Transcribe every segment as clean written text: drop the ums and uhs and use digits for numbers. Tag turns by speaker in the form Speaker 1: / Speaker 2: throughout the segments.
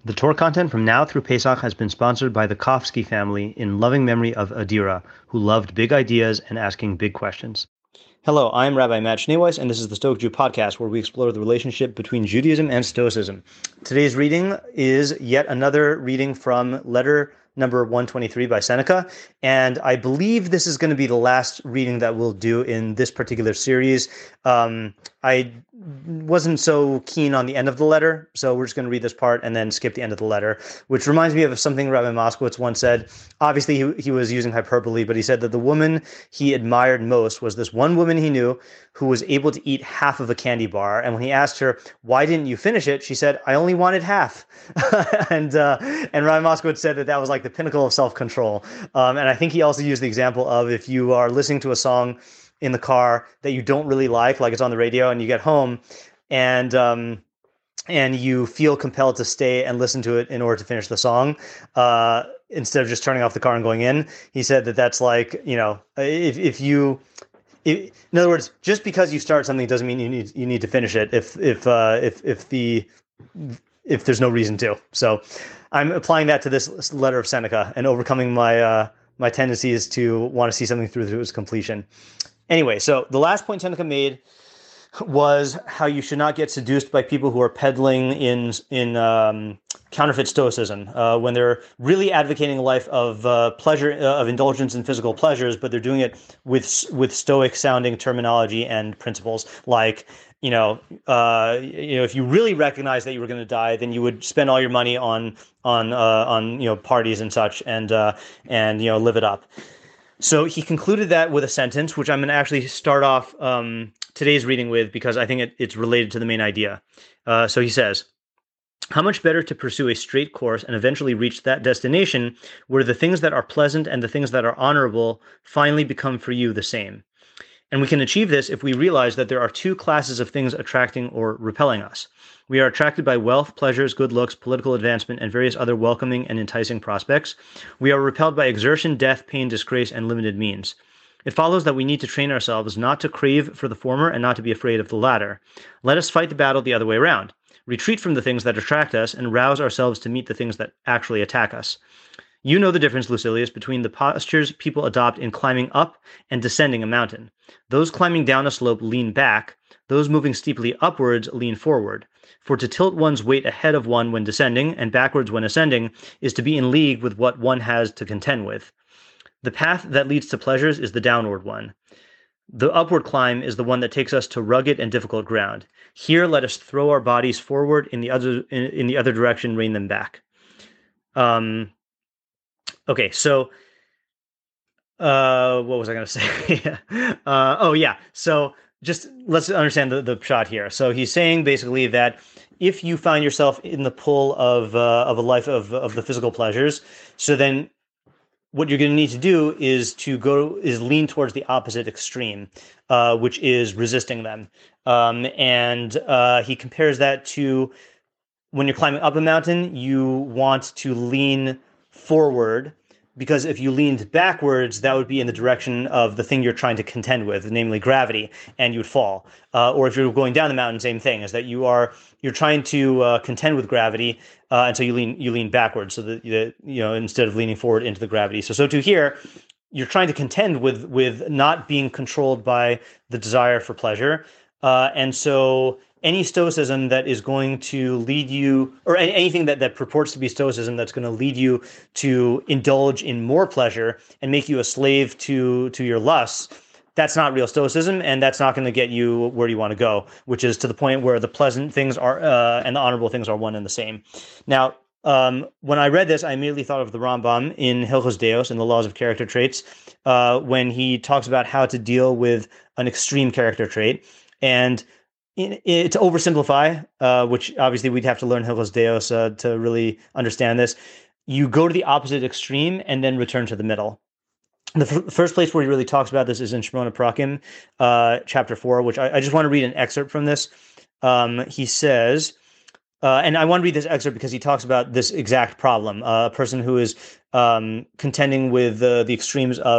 Speaker 1: The Torah content from now through Pesach has been sponsored by the Kofsky family in loving memory of Adira, who loved big ideas and asking big questions. Hello, I'm Rabbi Matt Schneeweiss, and this is the Stoic Jew podcast, where we explore the relationship between Judaism and Stoicism. Today's reading is yet another reading from letter number 123 by Seneca, and I believe this is going to be the last reading that we'll do in this particular series. I wasn't so keen on the end of the letter, so we're just going to read this part and then skip the end of the letter, which reminds me of something Rabbi Moskowitz once said. Obviously, he was using hyperbole, but he said that the woman he admired most was this one woman he knew who was able to eat half of a candy bar. And when he asked her, why didn't you finish it? She said, I only wanted half. and Rabbi Moskowitz said that was like the pinnacle of self-control. And I think he also used the example of if you are listening to a song in the car that you don't really like it's on the radio, and you get home and you feel compelled to stay and listen to it in order to finish the song, instead of just turning off the car and going in. He said that's like, in other words, just because you start something doesn't mean you need to finish it if there's no reason to. So I'm applying that to this letter of Seneca and overcoming my tendencies to want to see something through to its completion. Anyway, so the last point Seneca made was how you should not get seduced by people who are peddling in counterfeit stoicism, when they're really advocating a life of pleasure, of indulgence in physical pleasures, but they're doing it with stoic sounding terminology and principles. Like, if you really recognize that you were going to die, then you would spend all your money on parties and such, and live it up. So he concluded that with a sentence, which I'm going to actually start off today's reading with, because I think it's related to the main idea. So he says, how much better to pursue a straight course and eventually reach that destination where the things that are pleasant and the things that are honorable finally become for you the same. And we can achieve this if we realize that there are two classes of things attracting or repelling us. We are attracted by wealth, pleasures, good looks, political advancement, and various other welcoming and enticing prospects. We are repelled by exertion, death, pain, disgrace, and limited means. It follows that we need to train ourselves not to crave for the former and not to be afraid of the latter. Let us fight the battle the other way around. Retreat from the things that attract us and rouse ourselves to meet the things that actually attack us. You know the difference, Lucilius, between the postures people adopt in climbing up and descending a mountain. Those climbing down a slope lean back. Those moving steeply upwards lean forward. For to tilt one's weight ahead of one when descending and backwards when ascending is to be in league with what one has to contend with. The path that leads to pleasures is the downward one. The upward climb is the one that takes us to rugged and difficult ground. Here, let us throw our bodies forward; in the other direction, rein them back. Okay, so what was I going to say? So just let's understand the pshat here. So he's saying basically that if you find yourself in the pull of a life of the physical pleasures, so then what you're going to need to do is lean towards the opposite extreme, which is resisting them. And he compares that to when you're climbing up a mountain, you want to lean forward, because if you leaned backwards, that would be in the direction of the thing you're trying to contend with, namely gravity, and you'd fall. Or if you're going down the mountain, same thing, is that you're trying to contend with gravity, and so you lean backwards, so that instead of leaning forward into the gravity. So too here, you're trying to contend with not being controlled by the desire for pleasure, and so any stoicism that is going to lead you, or anything that purports to be stoicism that's going to lead you to indulge in more pleasure and make you a slave to your lusts, that's not real stoicism, and that's not going to get you where you want to go, which is to the point where the pleasant things are and the honorable things are one and the same. Now, when I read this, I immediately thought of the Rambam in Hilchos Deos, in the Laws of Character Traits, when he talks about how to deal with an extreme character trait. And to oversimplify, which obviously we'd have to learn Hilchos Deos to really understand this, you go to the opposite extreme and then return to the middle. The first place where he really talks about this is in Shemona Prakim, chapter 4, which I just want to read an excerpt from this. He says, and I want to read this excerpt because he talks about this exact problem. A person who is contending with the extremes of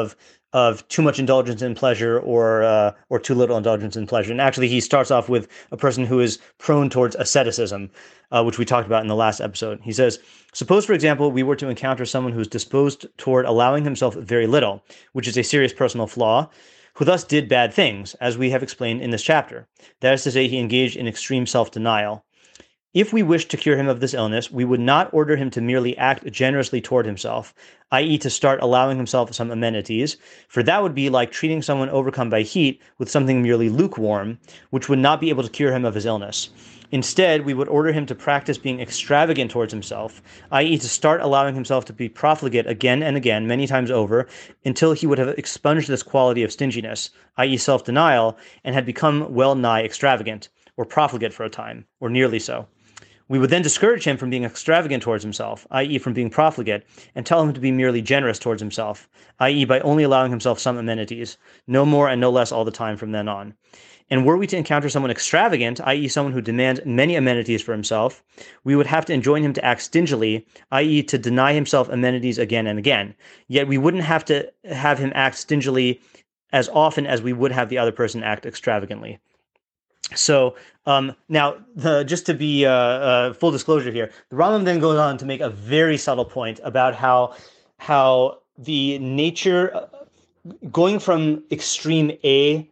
Speaker 1: of too much indulgence in pleasure or too little indulgence in pleasure. And actually, he starts off with a person who is prone towards asceticism, which we talked about in the last episode. He says, suppose, for example, we were to encounter someone who's disposed toward allowing himself very little, which is a serious personal flaw, who thus did bad things, as we have explained in this chapter. That is to say, he engaged in extreme self-denial. If we wished to cure him of this illness, we would not order him to merely act generously toward himself, i.e. to start allowing himself some amenities, for that would be like treating someone overcome by heat with something merely lukewarm, which would not be able to cure him of his illness. Instead, we would order him to practice being extravagant towards himself, i.e. to start allowing himself to be profligate again and again, many times over, until he would have expunged this quality of stinginess, i.e. self-denial, and had become well nigh extravagant, or profligate for a time, or nearly so. We would then discourage him from being extravagant towards himself, i.e. from being profligate, and tell him to be merely generous towards himself, i.e. by only allowing himself some amenities, no more and no less all the time from then on. And were we to encounter someone extravagant, i.e. someone who demands many amenities for himself, we would have to enjoin him to act stingily, i.e. to deny himself amenities again and again. Yet we wouldn't have to have him act stingily as often as we would have the other person act extravagantly. So now, just to be full disclosure here, the Rambam then goes on to make a very subtle point about how the nature going from extreme A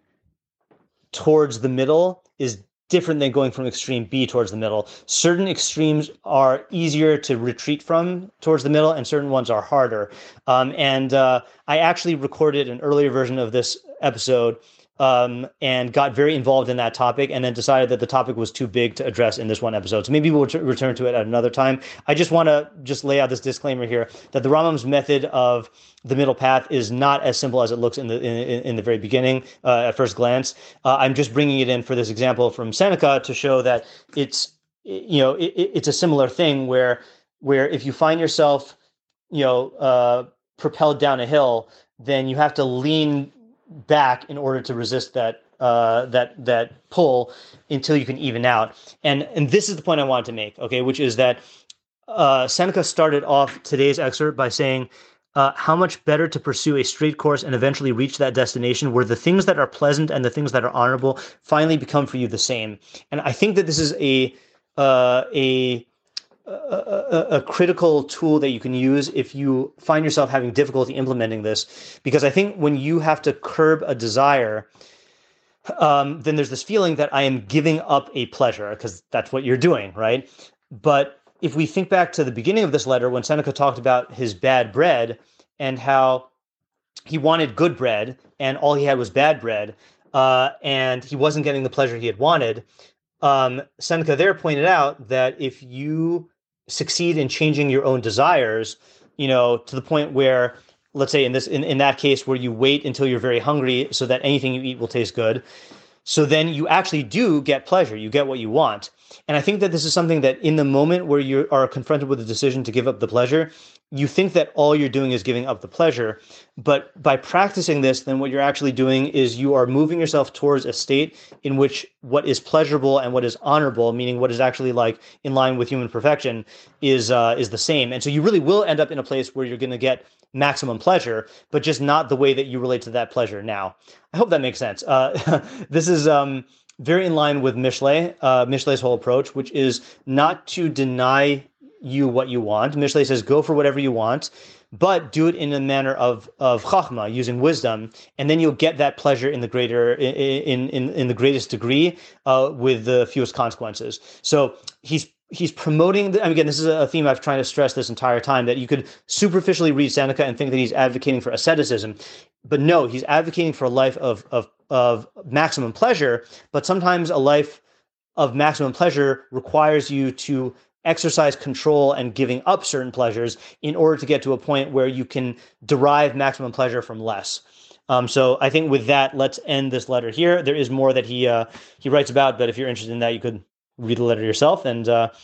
Speaker 1: towards the middle is different than going from extreme B towards the middle. Certain extremes are easier to retreat from towards the middle, and certain ones are harder. I actually recorded an earlier version of this episode and got very involved in that topic, and then decided that the topic was too big to address in this one episode. So maybe we'll return to it at another time. I just want to lay out this disclaimer here that the Rambam's method of the middle path is not as simple as it looks in the very beginning at first glance. I'm just bringing it in for this example from Seneca to show that it's a similar thing where if you find yourself propelled down a hill, then you have to lean back in order to resist that pull until you can even out. And this is the point I wanted to make, okay, which is that Seneca started off today's excerpt by saying, how much better to pursue a straight course and eventually reach that destination where the things that are pleasant and the things that are honorable finally become for you the same. And I think that this is a critical tool that you can use if you find yourself having difficulty implementing this, because I think when you have to curb a desire, then there's this feeling that I am giving up a pleasure, because that's what you're doing, right? But if we think back to the beginning of this letter, when Seneca talked about his bad bread and how he wanted good bread and all he had was bad bread, and he wasn't getting the pleasure he had wanted, Seneca there pointed out that if you succeed in changing your own desires, to the point where, let's say in that case, where you wait until you're very hungry so that anything you eat will taste good, so then you actually do get pleasure, you get what you want. And I think that this is something that in the moment where you are confronted with a decision to give up the pleasure, you think that all you're doing is giving up the pleasure. But by practicing this, then what you're actually doing is you are moving yourself towards a state in which what is pleasurable and what is honorable, meaning what is actually like in line with human perfection, is the same. And so you really will end up in a place where you're going to get maximum pleasure, but just not the way that you relate to that pleasure now. I hope that makes sense. This is very in line with Michelet's whole approach, which is not to deny you what you want. Michelet says, go for whatever you want, but do it in a manner of chachma, using wisdom, and then you'll get that pleasure in the in the greatest degree with the fewest consequences. So he's promoting, again, this is a theme I've tried to stress this entire time, that you could superficially read Seneca and think that he's advocating for asceticism, but no, he's advocating for a life of maximum pleasure. But sometimes a life of maximum pleasure requires you to exercise control and giving up certain pleasures in order to get to a point where you can derive maximum pleasure from less. So I think with that, let's end this letter here. There is more that he writes about, but if you're interested in that, you could read the letter yourself and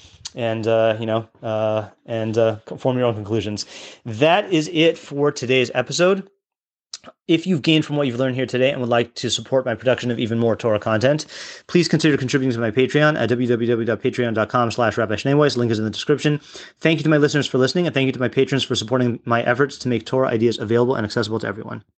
Speaker 1: form your own conclusions. That is it for today's episode. If you've gained from what you've learned here today and would like to support my production of even more Torah content, please consider contributing to my Patreon at www.patreon.com/Rabbi Schneeweiss. Link is in the description. Thank you to my listeners for listening, and thank you to my patrons for supporting my efforts to make Torah ideas available and accessible to everyone.